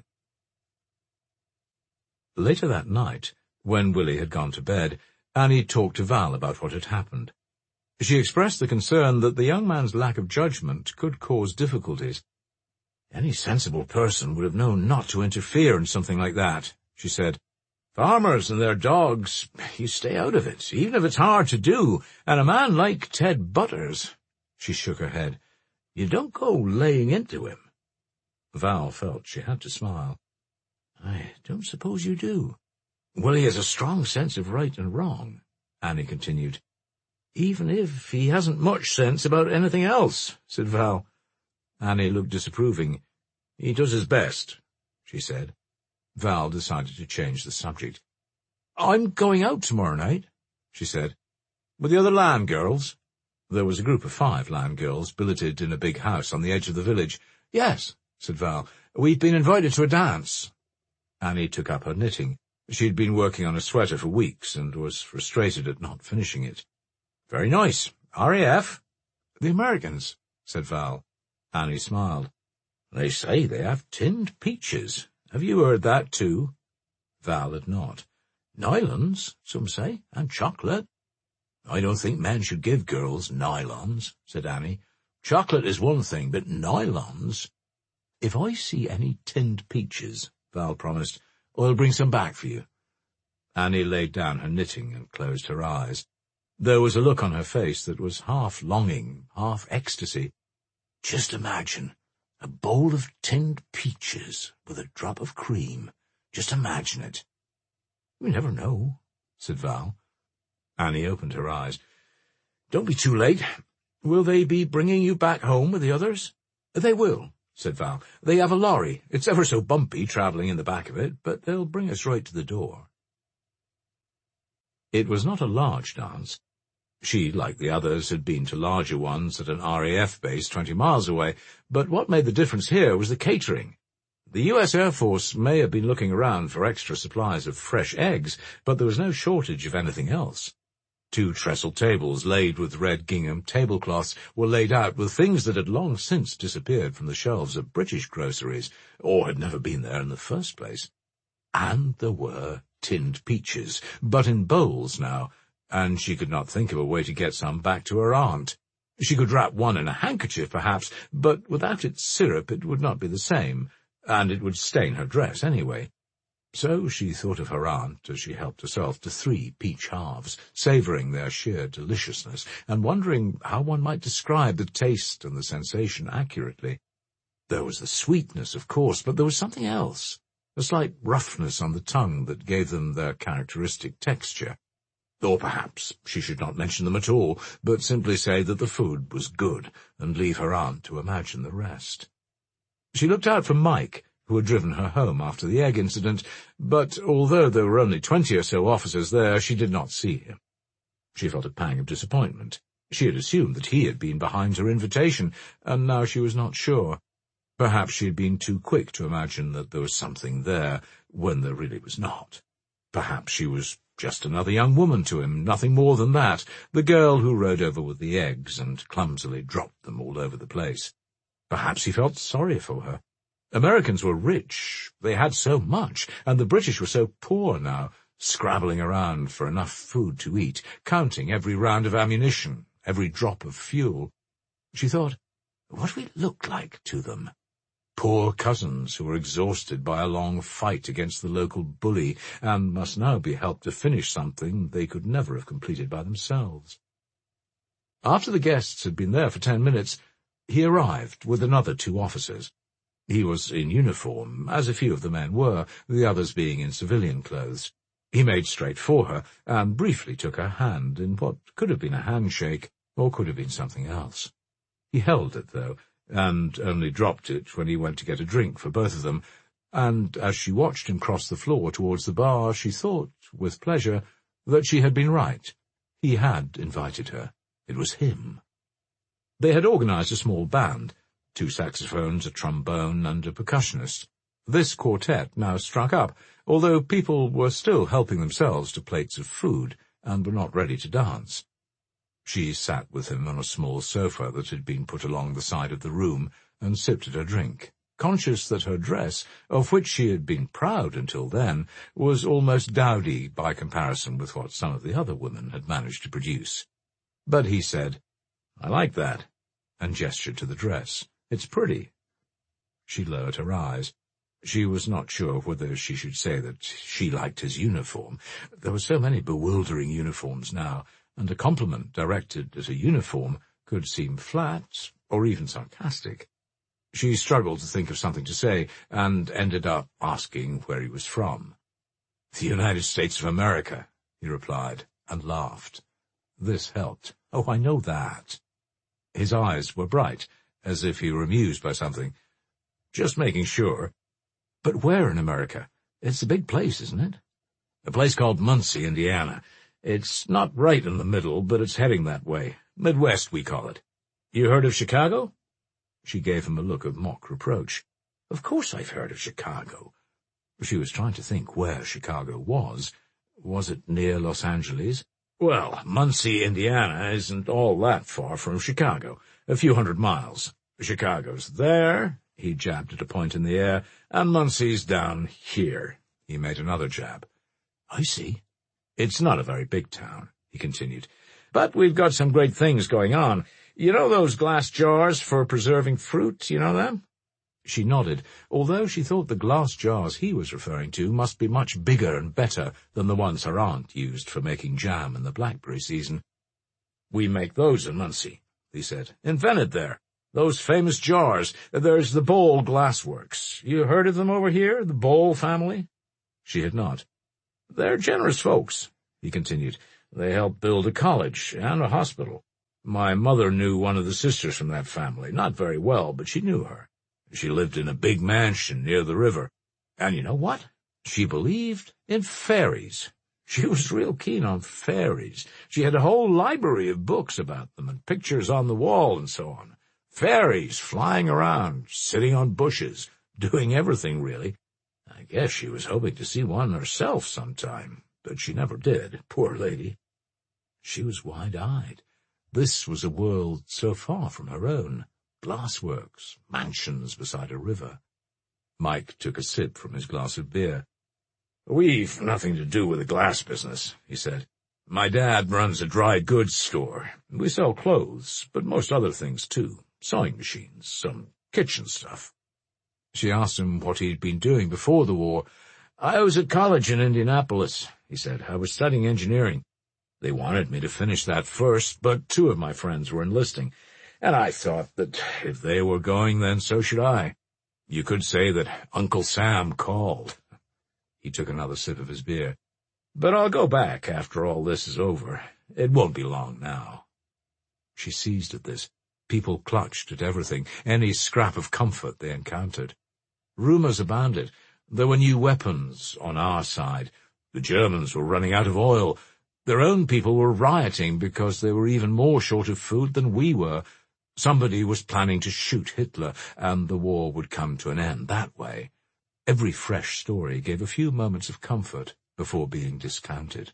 Later that night, when Willie had gone to bed, Annie talked to Val about what had happened. She expressed the concern that the young man's lack of judgment could cause difficulties. "Any sensible person would have known not to interfere in something like that," she said. "Farmers and their dogs, you stay out of it, even if it's hard to do, and a man like Ted Butters—" She shook her head. "You don't go laying into him." Val felt she had to smile. "I don't suppose you do." "Well, he has a strong sense of right and wrong," Annie continued. "Even if he hasn't much sense about anything else," said Val. Annie looked disapproving. "He does his best," she said. Val decided to change the subject. "I'm going out tomorrow night," she said. "With the other Land girls?" There was a group of five Land girls billeted in a big house on the edge of the village. "Yes," said Val. "We've been invited to a dance." Annie took up her knitting. She had been working on a sweater for weeks and was frustrated at not finishing it. "Very nice. R A F?" "The Americans," said Val. Annie smiled. "They say they have tinned peaches. Have you heard that, too?" Val had not. "Nylons, some say, and chocolate." "I don't think men should give girls nylons," said Annie. Chocolate is one thing, but nylons—" "If I see any tinned peaches," Val promised, "I'll bring some back for you." Annie laid down her knitting and closed her eyes. There was a look on her face that was half longing, half ecstasy. Just imagine a bowl of tinned peaches with a drop of cream. Just imagine it. "We never know," said Val. Annie opened her eyes. "Don't be too late. Will they be bringing you back home with the others?" "They will," said Val. "They have a lorry. It's ever so bumpy travelling in the back of it, but they'll bring us right to the door." It was not a large dance. She, like the others, had been to larger ones at an R A F base twenty miles away, but what made the difference here was the catering. The U S Air Force may have been looking around for extra supplies of fresh eggs, but there was no shortage of anything else. Two trestle tables laid with red gingham tablecloths were laid out with things that had long since disappeared from the shelves of British groceries, or had never been there in the first place. And there were tinned peaches, but in bowls now, and she could not think of a way to get some back to her aunt. She could wrap one in a handkerchief, perhaps, but without its syrup it would not be the same, and it would stain her dress anyway. So she thought of her aunt as she helped herself to three peach halves, savouring their sheer deliciousness, and wondering how one might describe the taste and the sensation accurately. There was the sweetness, of course, but there was something else, a slight roughness on the tongue that gave them their characteristic texture. Or perhaps she should not mention them at all, but simply say that the food was good, and leave her aunt to imagine the rest. She looked out for Mike, who had driven her home after the egg incident, but although there were only twenty or so officers there, she did not see him. She felt a pang of disappointment. She had assumed that he had been behind her invitation, and now she was not sure. Perhaps she had been too quick to imagine that there was something there, when there really was not. Perhaps she was just another young woman to him, nothing more than that, the girl who rode over with the eggs and clumsily dropped them all over the place. Perhaps he felt sorry for her. Americans were rich, they had so much, and the British were so poor now, scrabbling around for enough food to eat, counting every round of ammunition, every drop of fuel. She thought, what would it look like to them? Poor cousins who were exhausted by a long fight against the local bully and must now be helped to finish something they could never have completed by themselves. After the guests had been there for ten minutes, he arrived with another two officers. He was in uniform, as a few of the men were, the others being in civilian clothes. He made straight for her, and briefly took her hand in what could have been a handshake, or could have been something else. He held it, though, and only dropped it when he went to get a drink for both of them, and as she watched him cross the floor towards the bar, she thought, with pleasure, that she had been right. He had invited her. It was him. They had organized a small band, two saxophones, a trombone, and a percussionist. This quartet now struck up, although people were still helping themselves to plates of food, and were not ready to dance. She sat with him on a small sofa that had been put along the side of the room, and sipped at her drink, conscious that her dress, of which she had been proud until then, was almost dowdy by comparison with what some of the other women had managed to produce. But he said, "I like that," and gestured to the dress. "It's pretty." She lowered her eyes. She was not sure whether she should say that she liked his uniform. There were so many bewildering uniforms now, and a compliment directed at a uniform could seem flat or even sarcastic. She struggled to think of something to say, and ended up asking where he was from. "The United States of America," he replied, and laughed. This helped. "Oh, I know that." His eyes were bright, as if he were amused by something. "Just making sure." "But where in America? It's a big place, isn't it?" "A place called Muncie, Indiana. It's not right in the middle, but it's heading that way. Midwest, we call it. You heard of Chicago?" She gave him a look of mock reproach. "Of course I've heard of Chicago." She was trying to think where Chicago was. Was it near Los Angeles? "Well, Muncie, Indiana, isn't all that far from Chicago. A few hundred miles. Chicago's there," he jabbed at a point in the air, "and Muncie's down here." He made another jab. "I see." "It's not a very big town," he continued, "but we've got some great things going on. You know those glass jars for preserving fruit, you know them? She nodded, although she thought the glass jars he was referring to must be much bigger and better than the ones her aunt used for making jam in the blackberry season. We make those in Muncie, he said. Invented there. Those famous jars. There's the Bowl Glass Works. You heard of them over here, the Bowl family? She had not. They're generous folks, he continued. They helped build a college and a hospital. My mother knew one of the sisters from that family, not very well, but she knew her. She lived in a big mansion near the river. And you know what? She believed in fairies. She was real keen on fairies. She had a whole library of books about them and pictures on the wall and so on. Fairies flying around, sitting on bushes, doing everything really. I guess she was hoping to see one herself sometime, but she never did, poor lady. She was wide-eyed. This was a world so far from her own. Glassworks, mansions beside a river. Mike took a sip from his glass of beer. We've nothing to do with the glass business, he said. My dad runs a dry goods store. We sell clothes, but most other things too. Sewing machines, some kitchen stuff. She asked him what he'd been doing before the war. I was at college in Indianapolis, he said. I was studying engineering. They wanted me to finish that first, but two of my friends were enlisting, and I thought that if they were going, then so should I. You could say that Uncle Sam called. He took another sip of his beer. But I'll go back after all this is over. It won't be long now. She seized at this. People clutched at everything, any scrap of comfort they encountered. Rumours abounded. There were new weapons on our side. The Germans were running out of oil. Their own people were rioting because they were even more short of food than we were. Somebody was planning to shoot Hitler, and the war would come to an end that way. Every fresh story gave a few moments of comfort before being discounted.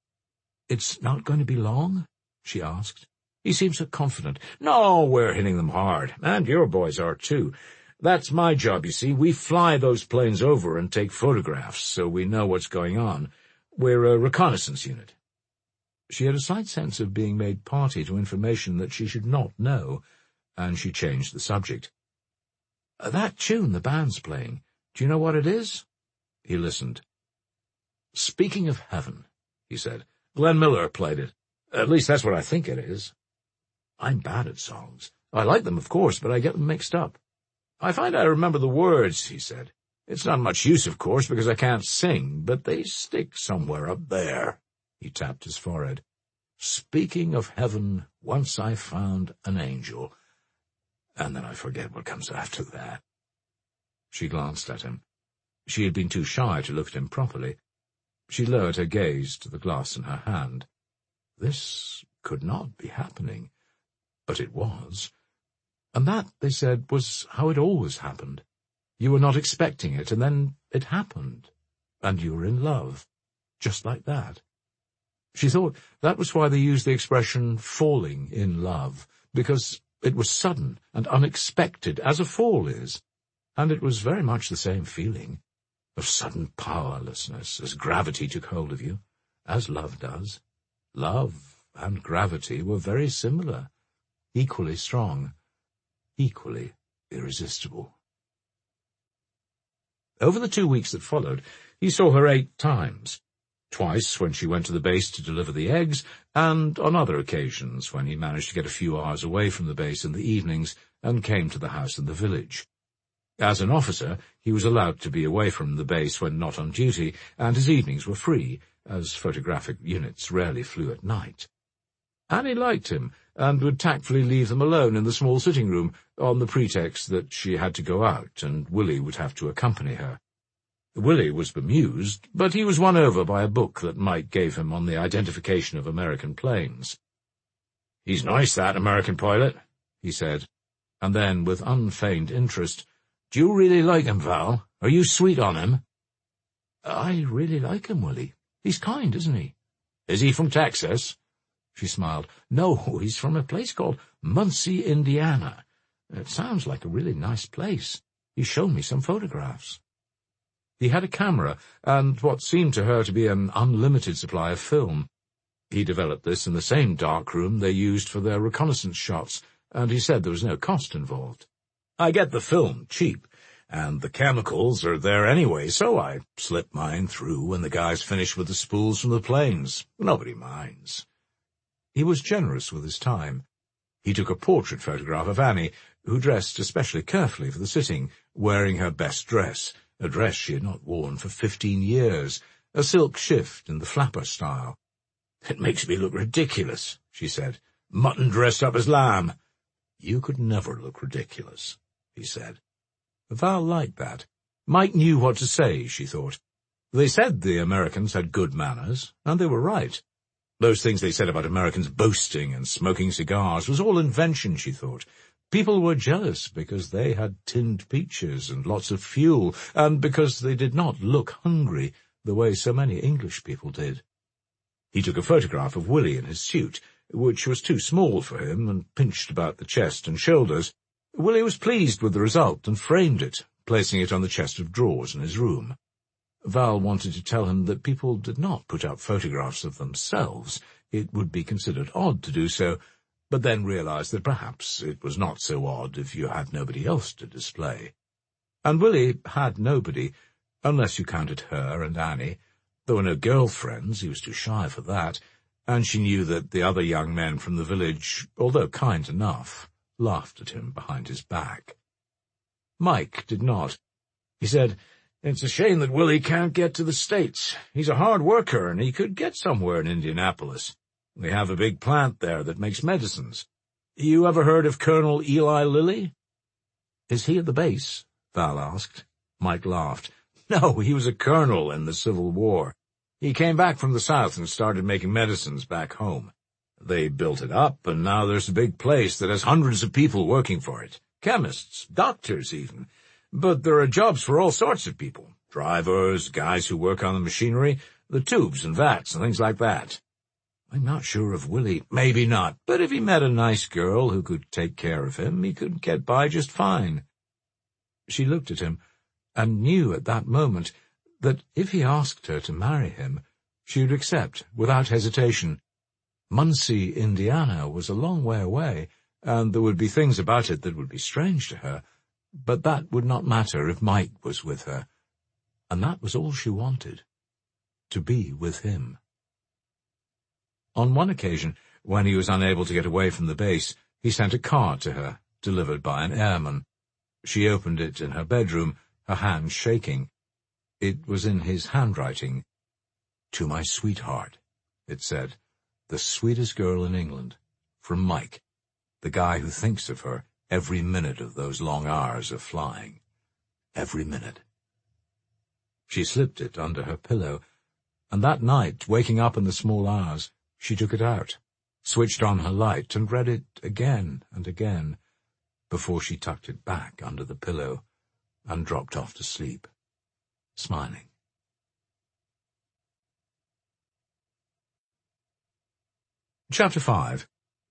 "It's not going to be long?" she asked. He seemed so confident. "No, we're hitting them hard, and your boys are too. That's my job, you see. We fly those planes over and take photographs so we know what's going on. We're a reconnaissance unit." She had a slight sense of being made party to information that she should not know, and she changed the subject. "That tune the band's playing, do you know what it is?" He listened. "Speaking of Heaven," he said. "Glenn Miller played it. At least that's what I think it is." "I'm bad at songs. I like them, of course, but I get them mixed up." "I find I remember the words," he said. "It's not much use, of course, because I can't sing, but they stick somewhere up there." He tapped his forehead. "Speaking of heaven, once I found an angel." And then I forget what comes after that. She glanced at him. She had been too shy to look at him properly. She lowered her gaze to the glass in her hand. This could not be happening. But it was. And that, they said, was how it always happened. You were not expecting it, and then it happened. And you were in love. Just like that. She thought that was why they used the expression falling in love, because it was sudden and unexpected, as a fall is, and it was very much the same feeling, of sudden powerlessness as gravity took hold of you, as love does. Love and gravity were very similar, equally strong, equally irresistible. Over the two weeks that followed, he saw her eight times. Twice when she went to the base to deliver the eggs, and on other occasions when he managed to get a few hours away from the base in the evenings and came to the house in the village. As an officer, he was allowed to be away from the base when not on duty, and his evenings were free, as photographic units rarely flew at night. Annie liked him, and would tactfully leave them alone in the small sitting room, on the pretext that she had to go out, and Willie would have to accompany her. Willie was bemused, but he was won over by a book that Mike gave him on the identification of American planes. "He's nice, that American pilot," he said, and then, with unfeigned interest, "Do you really like him, Val? Are you sweet on him?" "I really like him, Willie. He's kind, isn't he?" "Is he from Texas?" She smiled. "No, he's from a place called Muncie, Indiana. It sounds like a really nice place. He's shown me some photographs." He had a camera, and what seemed to her to be an unlimited supply of film. He developed this in the same dark room they used for their reconnaissance shots, and he said there was no cost involved. I get the film cheap, and the chemicals are there anyway, so I slip mine through when the guy's finished with the spools from the planes. Nobody minds. He was generous with his time. He took a portrait photograph of Annie, who dressed especially carefully for the sitting, wearing her best dress, a dress she had not worn for fifteen years, a silk shift in the flapper style. "It makes me look ridiculous," she said. "Mutton dressed up as lamb." "You could never look ridiculous," he said. Val liked that. Mike knew what to say, she thought. They said the Americans had good manners, and they were right. Those things they said about Americans boasting and smoking cigars was all invention, she thought. People were jealous because they had tinned peaches and lots of fuel, and because they did not look hungry the way so many English people did. He took a photograph of Willie in his suit, which was too small for him, and pinched about the chest and shoulders. Willie was pleased with the result and framed it, placing it on the chest of drawers in his room. Val wanted to tell him that people did not put up photographs of themselves. It would be considered odd to do so, but then realized that perhaps it was not so odd if you had nobody else to display. And Willie had nobody, unless you counted her and Annie. There were no girlfriends, he was too shy for that, and she knew that the other young men from the village, although kind enough, laughed at him behind his back. Mike did not. He said, "It's a shame that Willie can't get to the States. He's a hard worker, and he could get somewhere in Indianapolis. We have a big plant there that makes medicines. You ever heard of Colonel Eli Lilly?" "Is he at the base?" Val asked. Mike laughed. "No, he was a colonel in the Civil War. He came back from the South and started making medicines back home. They built it up, and now there's a big place that has hundreds of people working for it. Chemists, doctors even. But there are jobs for all sorts of people. Drivers, guys who work on the machinery, the tubes and vats and things like that. I'm not sure of Willie. Maybe not, but if he met a nice girl who could take care of him, he could get by just fine." She looked at him, and knew at that moment that if he asked her to marry him, she would accept without hesitation. Muncie, Indiana, was a long way away, and there would be things about it that would be strange to her, but that would not matter if Mike was with her, and that was all she wanted, to be with him. On one occasion, when he was unable to get away from the base, he sent a card to her, delivered by an airman. She opened it in her bedroom, her hand shaking. It was in his handwriting. "To my sweetheart," it said, "the sweetest girl in England, from Mike, the guy who thinks of her every minute of those long hours of flying. Every minute." She slipped it under her pillow, and that night, waking up in the small hours, she took it out, switched on her light, and read it again and again, before she tucked it back under the pillow and dropped off to sleep, smiling. Chapter five.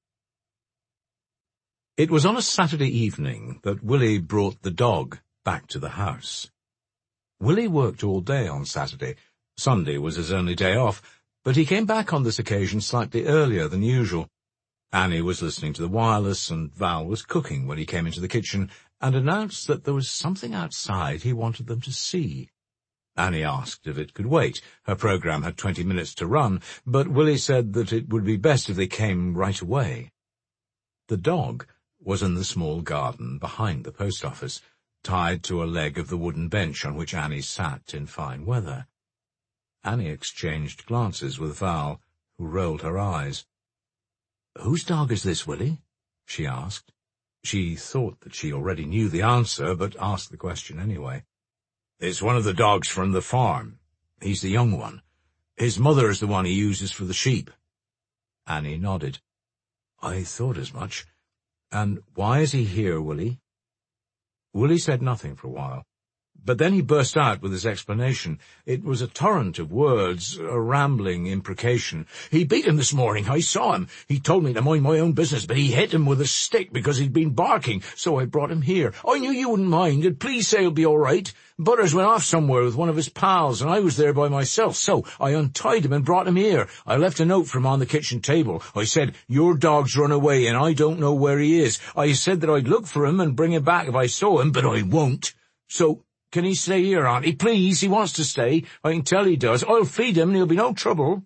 It was on a Saturday evening that Willie brought the dog back to the house. Willie worked all day on Saturday. Sunday was his only day off, but he came back on this occasion slightly earlier than usual. Annie was listening to the wireless, and Val was cooking when he came into the kitchen and announced that there was something outside he wanted them to see. Annie asked if it could wait. Her program had twenty minutes to run, but Willie said that it would be best if they came right away. The dog was in the small garden behind the post office, tied to a leg of the wooden bench on which Annie sat in fine weather. Annie exchanged glances with Val, who rolled her eyes. "Whose dog is this, Willie?" she asked. She thought that she already knew the answer, but asked the question anyway. "It's one of the dogs from the farm. He's the young one. His mother is the one he uses for the sheep." Annie nodded. "I thought as much. And why is he here, Willie?" Willie said nothing for a while. But then he burst out with his explanation. It was a torrent of words, a rambling imprecation. "He beat him this morning. I saw him. He told me to mind my own business, but he hit him with a stick because he'd been barking, so I brought him here. I knew you wouldn't mind, and please say he'll be all right. Butters went off somewhere with one of his pals, and I was there by myself, so I untied him and brought him here. I left a note for him on the kitchen table. I said, 'Your dog's run away, and I don't know where he is.' I said that I'd look for him and bring him back if I saw him, but I won't. So can he stay here, Auntie? Please, he wants to stay. I can tell he does. I'll feed him, and he'll be no trouble."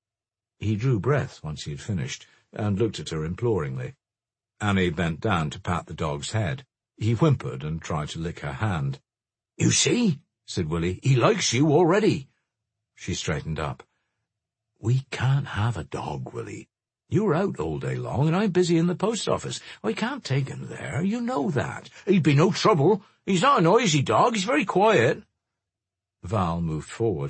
He drew breath once he had finished, and looked at her imploringly. Annie bent down to pat the dog's head. He whimpered and tried to lick her hand. "You see," said Willie, "he likes you already." She straightened up. "We can't have a dog, Willie. You're out all day long, and I'm busy in the post office. I can't take him there. You know that. He'd be no trouble. He's not a noisy dog. He's very quiet." Val moved forward.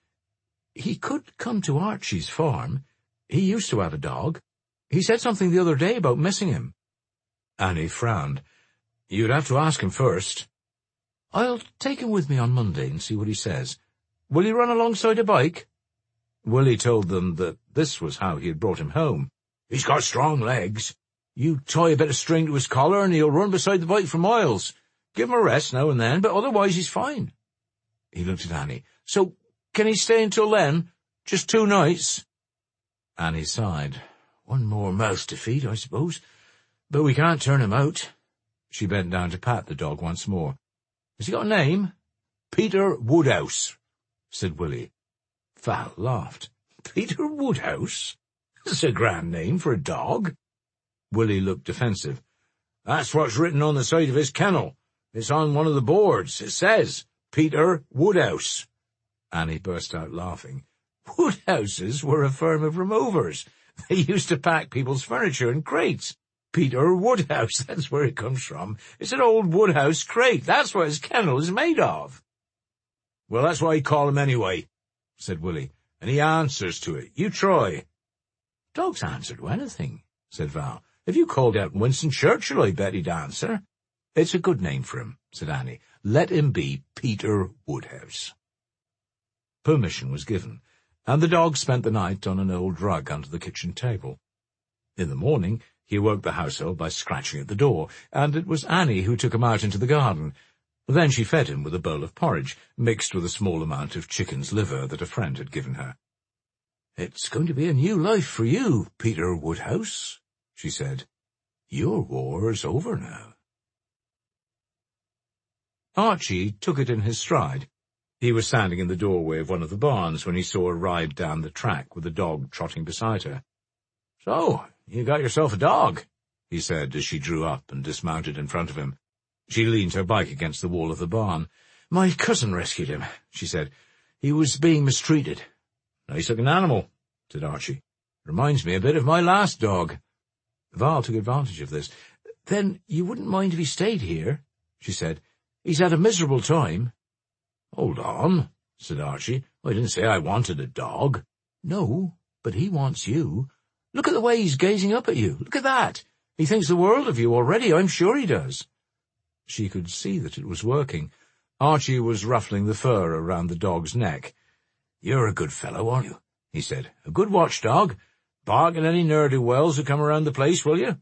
"He could come to Archie's farm. He used to have a dog. He said something the other day about missing him." Annie frowned. "You'd have to ask him first." "I'll take him with me on Monday and see what he says. Will he run alongside a bike?" Willie told them that this was how he had brought him home. "He's got strong legs. You tie a bit of string to his collar and he'll run beside the bike for miles. Give him a rest now and then, but otherwise he's fine." He looked at Annie. "So can he stay until then? Just two nights?" Annie sighed. "One more mouth to feed, I suppose. But we can't turn him out." She bent down to pat the dog once more. "Has he got a name?" "Peter Woodhouse," said Willie. Val laughed. "Peter Woodhouse? That's a grand name for a dog." Willie looked defensive. "That's what's written on the side of his kennel. It's on one of the boards. It says, Peter Woodhouse." Annie burst out laughing. Woodhouses were a firm of removers. They used to pack people's furniture in crates. Peter Woodhouse, that's where it comes from. It's an old Woodhouse crate. That's what his kennel is made of. "Well, that's why I call him anyway," said Willie, "and he answers to it. You try." "Dogs answer to anything," said Val. "If you called out Winston Churchill, I bet he'd answer." "It's a good name for him," said Annie. "Let him be Peter Woodhouse." Permission was given, and the dog spent the night on an old rug under the kitchen table. In the morning he awoke the household by scratching at the door, and it was Annie who took him out into the garden. Then she fed him with a bowl of porridge, mixed with a small amount of chicken's liver that a friend had given her. "It's going to be a new life for you, Peter Woodhouse," she said. "Your war's over now." Archie took it in his stride. He was standing in the doorway of one of the barns when he saw her ride down the track with the dog trotting beside her. "So, you got yourself a dog," he said as she drew up and dismounted in front of him. She leaned her bike against the wall of the barn. "My cousin rescued him," she said. "He was being mistreated." "Nice-looking animal," said Archie. "Reminds me a bit of my last dog." Val took advantage of this. "Then you wouldn't mind if he stayed here?" she said. "He's had a miserable time." "Hold on," said Archie. "I didn't say I wanted a dog." "No, but he wants you. Look at the way he's gazing up at you. Look at that. He thinks the world of you already. I'm sure he does." She could see that it was working. Archie was ruffling the fur around the dog's neck. "You're a good fellow, aren't you?" he said. "A good watchdog. Bark at any ne'er-do-wells who come around the place, will you?"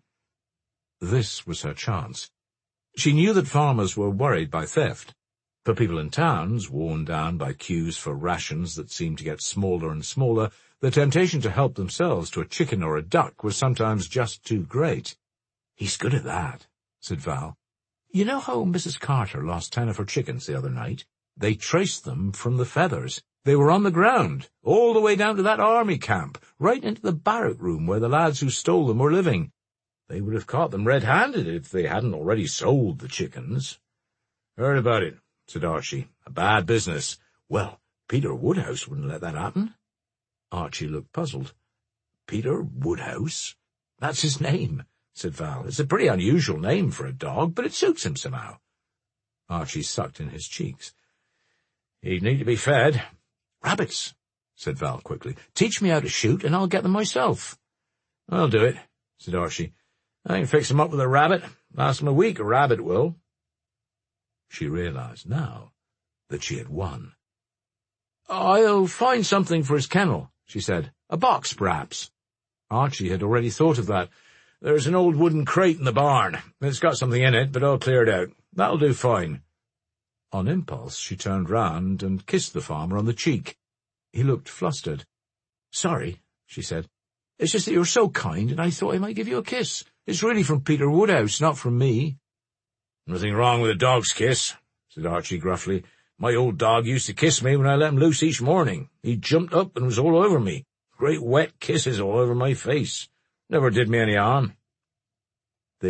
This was her chance. She knew that farmers were worried by theft. For people in towns, worn down by queues for rations that seemed to get smaller and smaller, the temptation to help themselves to a chicken or a duck was sometimes just too great. "He's good at that," said Val. "You know how Missus Carter lost ten of her chickens the other night? They traced them from the feathers. They were on the ground, all the way down to that army camp, right into the barrack room where the lads who stole them were living. They would have caught them red-handed if they hadn't already sold the chickens." "Heard about it," said Archie. "A bad business. Well, Peter Woodhouse wouldn't let that happen." Archie looked puzzled. "Peter Woodhouse? That's his name," said Val. "It's a pretty unusual name for a dog, but it suits him somehow." Archie sucked in his cheeks. "He'd need to be fed." "Rabbits," said Val quickly. "Teach me how to shoot, and I'll get them myself." "I'll do it," said Archie. "I can fix him up with a rabbit. Last him a week, a rabbit will." She realized now that she had won. "I'll find something for his kennel," she said. "A box, perhaps." Archie had already thought of that. "There's an old wooden crate in the barn. It's got something in it, but I'll clear it out. That'll do fine." On impulse, she turned round and kissed the farmer on the cheek. He looked flustered. "Sorry," she said. "It's just that you're so kind, and I thought I might give you a kiss. It's really from Peter Woodhouse, not from me." "Nothing wrong with a dog's kiss," said Archie gruffly. "My old dog used to kiss me when I let him loose each morning. He jumped up and was all over me. Great wet kisses all over my face. Never did me any harm."